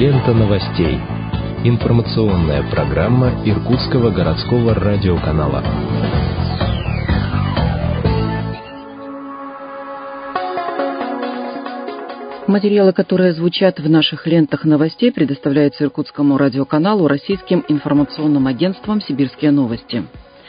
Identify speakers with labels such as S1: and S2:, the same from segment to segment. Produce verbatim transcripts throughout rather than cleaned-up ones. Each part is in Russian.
S1: Лента новостей. Информационная программа Иркутского городского радиоканала.
S2: Материалы, которые звучат в наших лентах новостей, предоставляются Иркутскому радиоканалу Российским информационным агентством «Сибирские новости».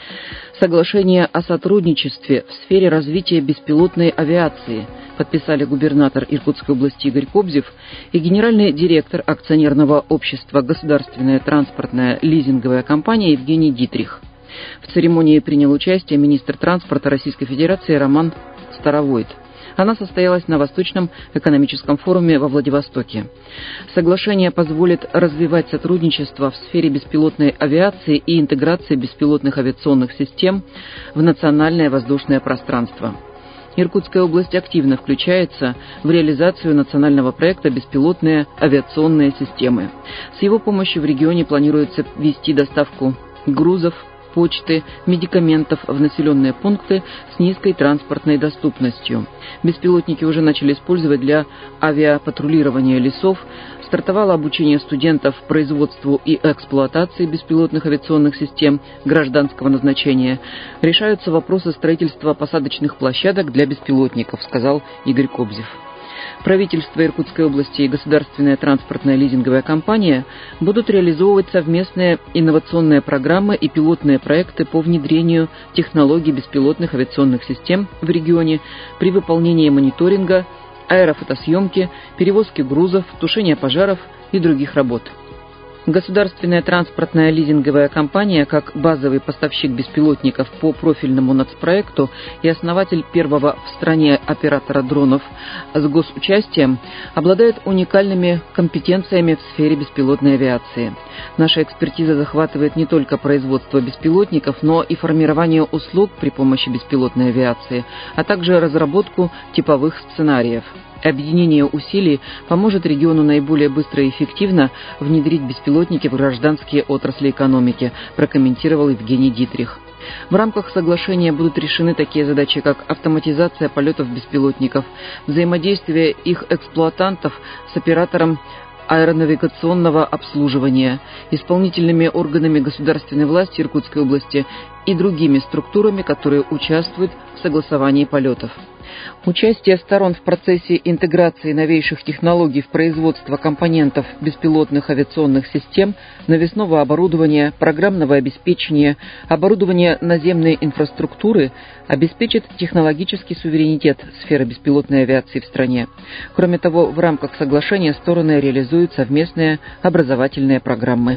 S2: Соглашение о сотрудничестве в сфере развития беспилотной авиации подписали губернатор Иркутской области Игорь Кобзев и генеральный директор акционерного общества «Государственная транспортная лизинговая компания» Евгений Дитрих. В церемонии принял участие министр транспорта Российской Федерации Роман Старовойт. Она состоялась на Восточном экономическом форуме во Владивостоке. Соглашение позволит развивать сотрудничество в сфере беспилотной авиации и интеграции беспилотных авиационных систем в национальное воздушное пространство. Иркутская область активно включается в реализацию национального проекта «Беспилотные авиационные системы». С его помощью в регионе планируется вести доставку грузов, почты, медикаментов в населенные пункты с низкой транспортной доступностью. Беспилотники уже начали использовать для авиапатрулирования лесов, стартовало обучение студентов производству и эксплуатации беспилотных авиационных систем гражданского назначения. Решаются вопросы строительства посадочных площадок для беспилотников, сказал Игорь Кобзев. Правительство Иркутской области и Государственная транспортная лизинговая компания будут реализовывать совместные инновационные программы и пилотные проекты по внедрению технологий беспилотных авиационных систем в регионе при выполнении мониторинга, аэрофотосъемки, перевозки грузов, тушения пожаров и других работ. Государственная транспортная лизинговая компания, как базовый поставщик беспилотников по профильному нацпроекту и основатель первого в стране оператора дронов с госучастием, обладает уникальными компетенциями в сфере беспилотной авиации. Наша экспертиза захватывает не только производство беспилотников, но и формирование услуг при помощи беспилотной авиации, а также разработку типовых сценариев. Объединение усилий поможет региону наиболее быстро и эффективно внедрить беспилотники в гражданские отрасли экономики, прокомментировал Евгений Дитрих. В рамках соглашения будут решены такие задачи, как автоматизация полетов беспилотников, взаимодействие их эксплуатантов с оператором аэронавигационного обслуживания, исполнительными органами государственной власти Иркутской области и другими структурами, которые участвуют в согласовании полетов. Участие сторон в процессе интеграции новейших технологий в производство компонентов беспилотных авиационных систем, навесного оборудования, программного обеспечения, оборудования наземной инфраструктуры обеспечит технологический суверенитет сферы беспилотной авиации в стране. Кроме того, в рамках соглашения стороны реализуют совместные образовательные программы.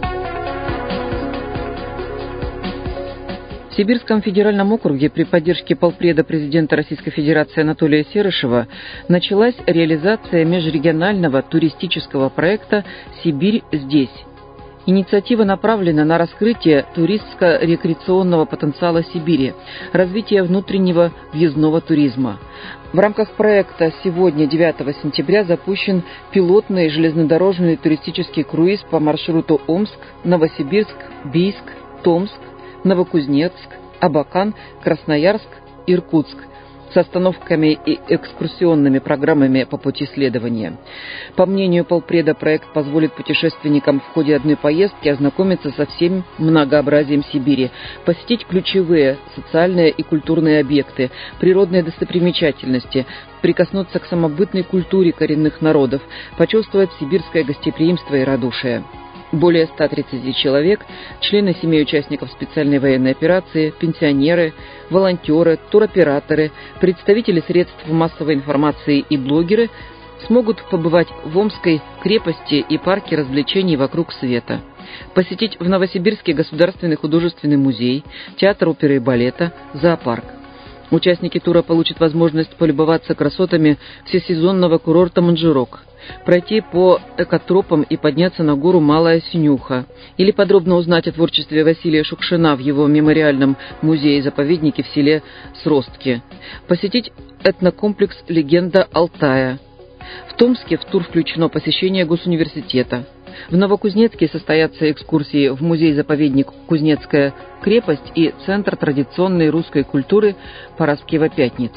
S2: В Сибирском федеральном округе при поддержке полпреда президента Российской Федерации Анатолия Серышева началась реализация межрегионального туристического проекта «Сибирь здесь». Инициатива направлена на раскрытие туристско-рекреационного потенциала Сибири, развитие внутреннего въездного туризма. В рамках проекта сегодня, девятого сентября, запущен пилотный железнодорожный туристический круиз по маршруту Омск, Новосибирск, Бийск, Томск, Новокузнецк, Абакан, Красноярск, Иркутск с остановками и экскурсионными программами по пути следования. По мнению полпреда, проект позволит путешественникам в ходе одной поездки ознакомиться со всем многообразием Сибири, посетить ключевые социальные и культурные объекты, природные достопримечательности, прикоснуться к самобытной культуре коренных народов, почувствовать сибирское гостеприимство и радушие. Более ста тридцати человек, члены семей участников специальной военной операции, пенсионеры, волонтеры, туроператоры, представители средств массовой информации и блогеры смогут побывать в Омской крепости и парке развлечений «Вокруг света», посетить в Новосибирске Государственный художественный музей, театр оперы и балета, зоопарк. Участники тура получат возможность полюбоваться красотами всесезонного курорта Манжирок, пройти по экотропам и подняться на гору Малая Синюха, или подробно узнать о творчестве Василия Шукшина в его мемориальном музее-заповеднике в селе Сростки, посетить этнокомплекс «Легенда Алтая». В Томске в тур включено посещение госуниверситета. В Новокузнецке состоятся экскурсии в музей-заповедник «Кузнецкая крепость» и Центр традиционной русской культуры Параскева Пятница.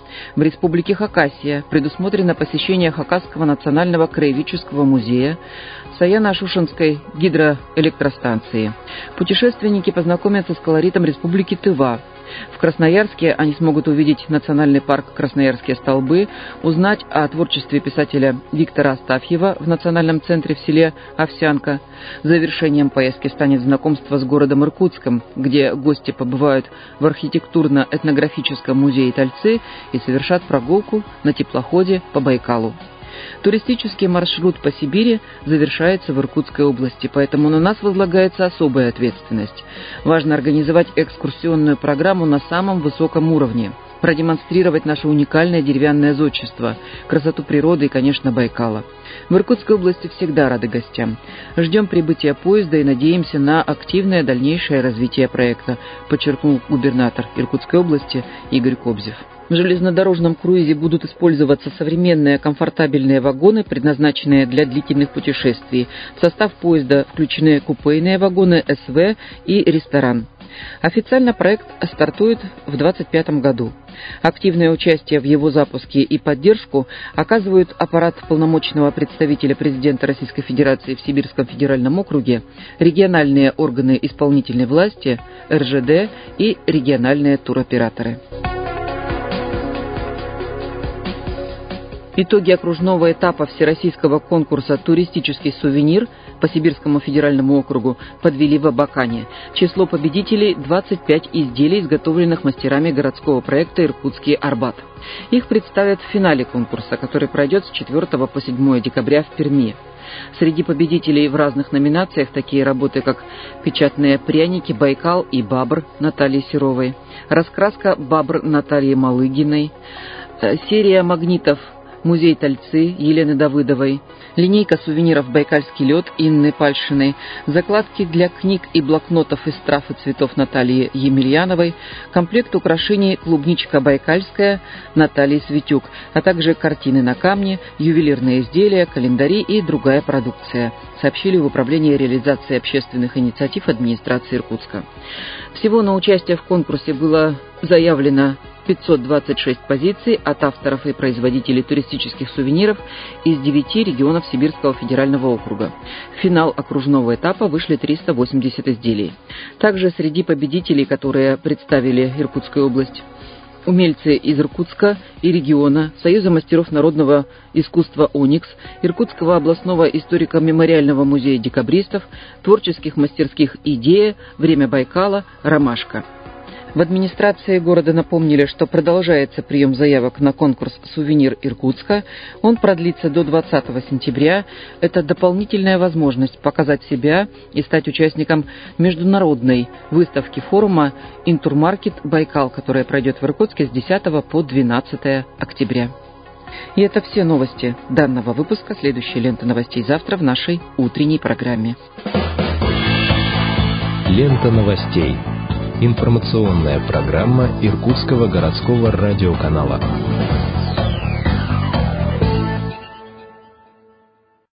S2: В Республике Хакасия предусмотрено посещение Хакасского национального краеведческого музея, Саяно-Шушенской гидроэлектростанции. Путешественники познакомятся с колоритом Республики Тыва. В Красноярске они смогут увидеть национальный парк «Красноярские столбы», узнать о творчестве писателя Виктора Астафьева в национальном центре в селе Овсянка. Завершением поездки станет знакомство с городом Иркутском, где гости побывают в архитектурно-этнографическом музее Тальцы и совершат прогулку на теплоходе по Байкалу. Туристический маршрут по Сибири завершается в Иркутской области, поэтому на нас возлагается особая ответственность. Важно организовать экскурсионную программу на самом высоком уровне, продемонстрировать наше уникальное деревянное зодчество, красоту природы и, конечно, Байкала. В Иркутской области всегда рады гостям. Ждем прибытия поезда и надеемся на активное дальнейшее развитие проекта, подчеркнул губернатор Иркутской области Игорь Кобзев. В железнодорожном круизе будут использоваться современные комфортабельные вагоны, предназначенные для длительных путешествий. В состав поезда включены купейные вагоны, СВ и ресторан. Официально проект стартует в две тысячи двадцать пятом году. Активное участие в его запуске и поддержку оказывают аппарат полномочного представителя президента Российской Федерации в Сибирском федеральном округе, региональные органы исполнительной власти, эр жэ дэ и региональные туроператоры. Итоги окружного этапа всероссийского конкурса «Туристический сувенир» по Сибирскому федеральному округу подвели в Абакане. Число победителей – двадцать пять изделий, изготовленных мастерами городского проекта «Иркутский Арбат». Их представят в финале конкурса, который пройдет с четвёртого по седьмое декабря в Перми. Среди победителей в разных номинациях такие работы, как «Печатные пряники Байкал» и «Бабр» Натальи Серовой, «Раскраска Бабр» Натальи Малыгиной, серия магнитов «Музей Тальцы» Елены Давыдовой, линейка сувениров «Байкальский лед» Инны Пальшиной, закладки для книг и блокнотов из трав и цветов Натальи Емельяновой, комплект украшений «Клубничка Байкальская» Натальи Светюк, а также картины на камне, ювелирные изделия, календари и другая продукция, сообщили в Управлении реализации общественных инициатив администрации Иркутска. Всего на участие в конкурсе было заявлено пятьсот двадцать шесть позиций от авторов и производителей туристических сувениров из девяти регионов Сибирского федерального округа. В финал окружного этапа вышли триста восемьдесят изделий. Также среди победителей, которые представили Иркутскую область, умельцы из Иркутска и региона, Союза мастеров народного искусства «Оникс», Иркутского областного историко-мемориального музея декабристов, творческих мастерских «Идея», «Время Байкала», «Ромашка». В администрации города напомнили, что продолжается прием заявок на конкурс «Сувенир Иркутска». Он продлится до двадцатого сентября. Это дополнительная возможность показать себя и стать участником международной выставки форума «Интурмаркет Байкал», которая пройдет в Иркутске с десятого по двенадцатое октября. И это все новости данного выпуска. Следующая лента новостей завтра в нашей утренней программе.
S1: Лента новостей. Информационная программа Иркутского городского радиоканала.